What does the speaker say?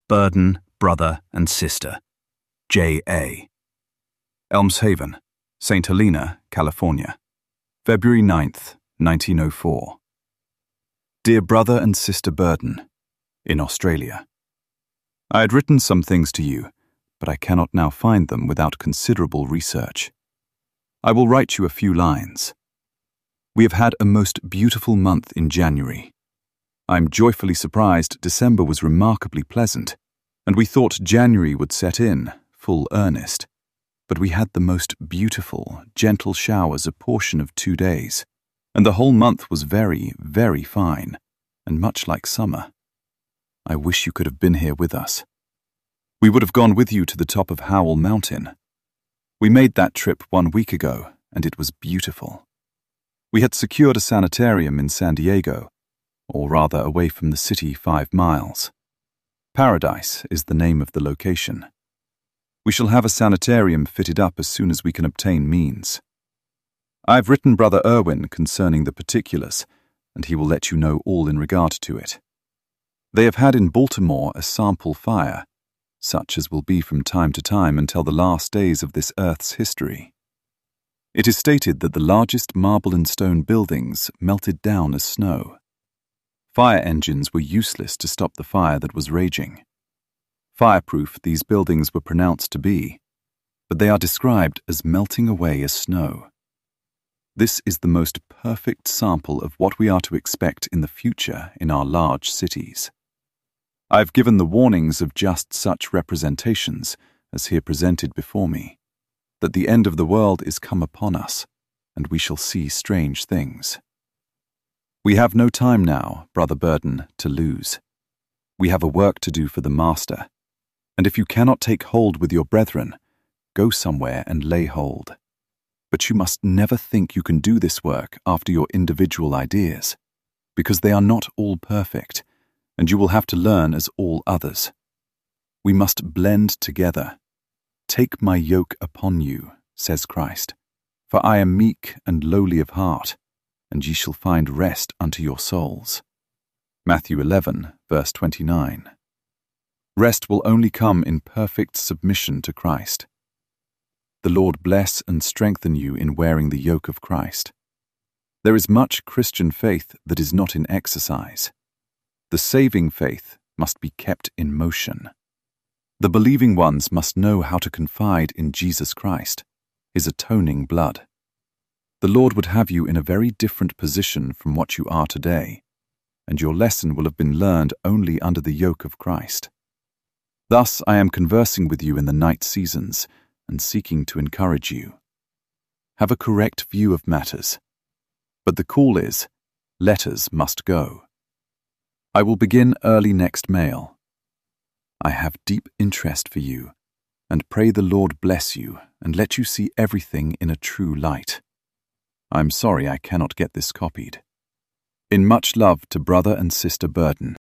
Burden, brother and sister. J.A. Elmshaven, St. Helena, California. February 9th, 1904. Dear Brother and Sister Burden, in Australia. I had written some things to you, but I cannot now find them without considerable research. I will write you a few lines. We have had a most beautiful month in January. I am joyfully surprised December was remarkably pleasant, and we thought January would set in, full earnest. But we had the most beautiful, gentle showers a portion of 2 days, and the whole month was very, very fine, and much like summer. I wish you could have been here with us. We would have gone with you to the top of Howell Mountain. We made that trip 1 week ago, and it was beautiful. We had secured a sanitarium in San Diego, or rather away from the city 5 miles. Paradise is the name of the location. We shall have a sanitarium fitted up as soon as we can obtain means. I've written Brother Irwin concerning the particulars, and he will let you know all in regard to it. They have had in Baltimore a sample fire, such as will be from time to time until the last days of this earth's history. It is stated that the largest marble and stone buildings melted down as snow. Fire engines were useless to stop the fire that was raging. Fireproof these buildings were pronounced to be, but they are described as melting away as snow. This is the most perfect sample of what we are to expect in the future in our large cities. I have given the warnings of just such representations as here presented before me, that the end of the world is come upon us, and we shall see strange things. We have no time now, Brother Burden, to lose. We have a work to do for the Master, and if you cannot take hold with your brethren, go somewhere and lay hold. But you must never think you can do this work after your individual ideas, because they are not all perfect, and you will have to learn as all others. We must blend together. Take my yoke upon you, says Christ, for I am meek and lowly of heart, and ye shall find rest unto your souls. Matthew 11, verse 29. Rest will only come in perfect submission to Christ. The Lord bless and strengthen you in wearing the yoke of Christ. There is much Christian faith that is not in exercise. The saving faith must be kept in motion. The believing ones must know how to confide in Jesus Christ, His atoning blood. The Lord would have you in a very different position from what you are today, and your lesson will have been learned only under the yoke of Christ. Thus I am conversing with you in the night seasons and seeking to encourage you. Have a correct view of matters, but the call is, letters must go. I will begin early next mail. I have deep interest for you, and pray the Lord bless you and let you see everything in a true light. I'm sorry I cannot get this copied. In much love to Brother and Sister Burden.